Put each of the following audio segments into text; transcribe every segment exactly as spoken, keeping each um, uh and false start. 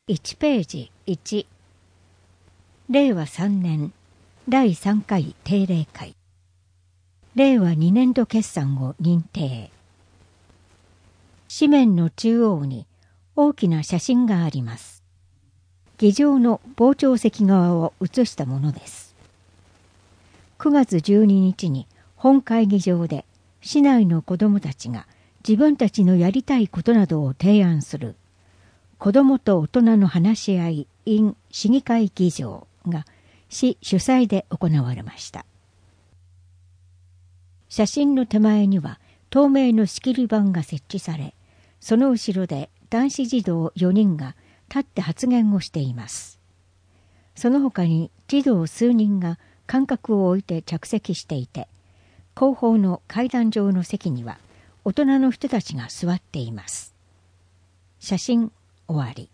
いちページいち、れいわさんねんだいさんかい定例会、れいわにねん度決算を認定。紙面の中央に大きな写真があります。議場の傍聴席側を写したものです。くがつじゅうににちに本会議場で市内の子どもたちが自分たちのやりたいことなどを提案する子どもと大人の話し合い in 市議会議場が市主催で行われました。写真の手前には透明の仕切り板が設置され、その後ろで男子児童よにんが立って発言をしています。その他に児童数人が間隔を置いて着席していて、後方の階段上の席には大人の人たちが座っています。写真終わり。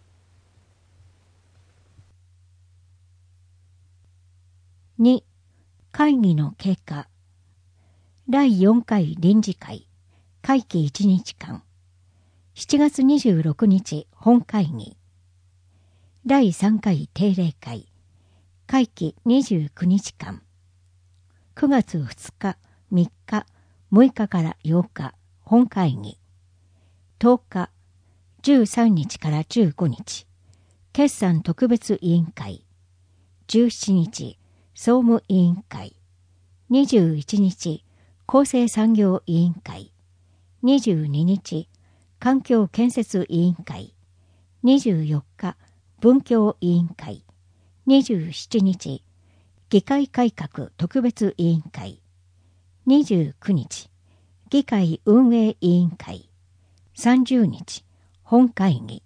に、会議の経過。だいよんかい臨時会、会期いちにちかん。しちがつにじゅうろくにち本会議。だいさんかい定例会、会期にじゅうくにちかん。くがつふつか、みっか、むいかからようか本会議。とおか、じゅうさんにちからじゅうごにち、決算特別委員会。じゅうしちにち、総務委員会。にじゅういちにち、厚生産業委員会。にじゅうににち、環境建設委員会。にじゅうよっか、文教委員会。にじゅうしちにち、議会改革特別委員会。にじゅうくにち、議会運営委員会。さんじゅうにち、本会議。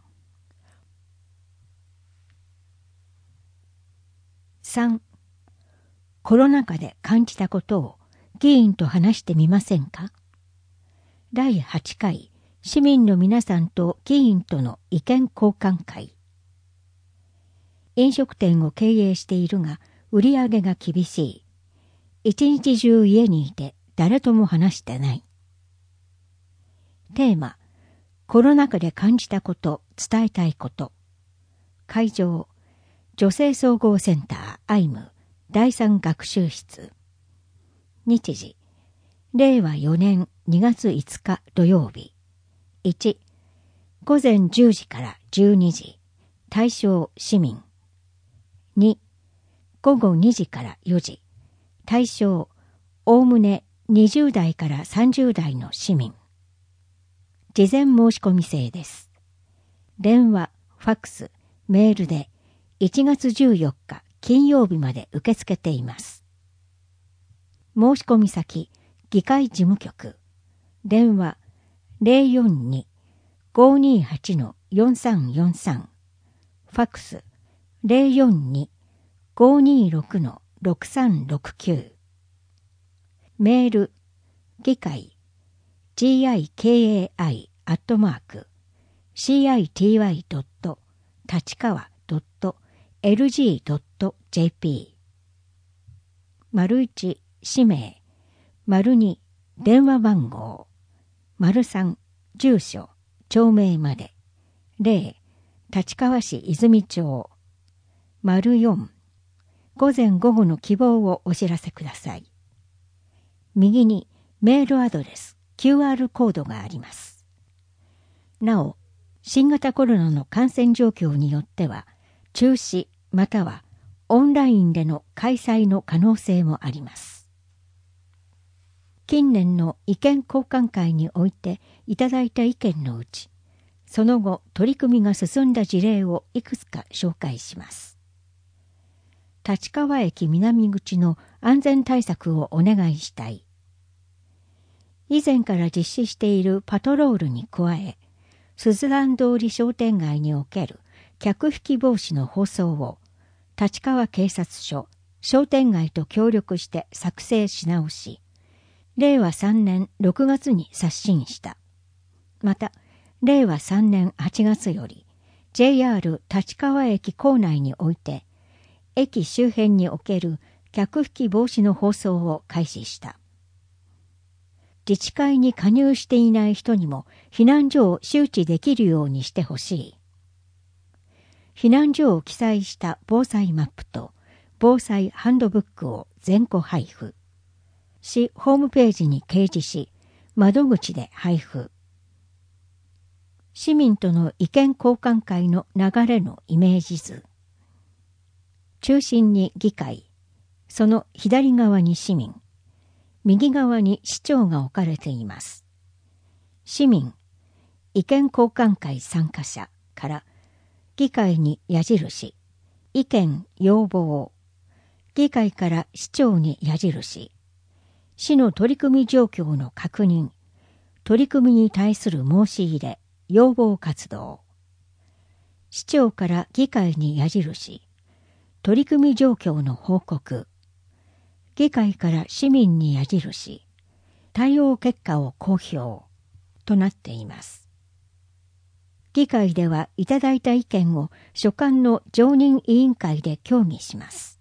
さん、コロナ禍で感じたことを議員と話してみませんか。だいはちかい市民の皆さんと議員との意見交換会。飲食店を経営しているが売り上げが厳しい。一日中家にいて誰とも話してない。テーマ、コロナ禍で感じたこと、伝えたいこと。会場、女性総合センターアイムだいさん学習室。日時、れいわよねんにがついつか土曜日。いち、ごぜんじゅうじからじゅうにじ、対象市民。に、ごごにじからよじ、対象おおむねにじゅうだいからさんじゅうだいの市民。事前申し込み制です。電話、ファックス、メールでいちがつじゅうよっか金曜日まで受け付けています。申し込み先、議会事務局。電話 ゼロよんに ごーにーはち よんさんよんさん。ファックス ゼロよんに ごーにーろく ろくさんろくきゅう。メール、議会、ギカイ アットマーク、シーアイティーワイ ドット、立川 ドット、エルジー ドット ジェーピー。丸一、氏名。丸二、電話番号。丸三、住所、町名まで。零、立川市泉町。丸四、午前午後の希望をお知らせください。右にメールアドレス、キューアール コードがあります。なお、新型コロナの感染状況によっては、中止またはオンラインでの開催の可能性もあります。近年の意見交換会においていただいた意見のうち、その後取り組みが進んだ事例をいくつか紹介します。立川駅南口の安全対策をお願いしたい。以前から実施しているパトロールに加え、すずらん通り商店街における客引き防止の放送を立川警察署、商店街と協力して作成し直し、れいわさんねんろくがつに刷新した。また、れいわさんねんはちがつより ジェイアール 立川駅構内において、駅周辺における客引き防止の放送を開始した。自治会に加入していない人にも避難所を周知できるようにしてほしい。 避難所を記載した防災マップと防災ハンドブックを全戸配布。市ホームページに掲示し、窓口で配布。市民との意見交換会の流れのイメージ図。中心に議会、その左側に市民、右側に市長が置かれています。市民、意見交換会参加者から議会に矢印、意見要望、議会から市長に矢印、市の取り組み状況の確認、取り組みに対する申し入れ、要望活動。市長から議会に矢印、取り組み状況の報告。議会から市民に矢印、対応結果を公表となっています。議会ではいただいた意見を所管の常任委員会で協議します。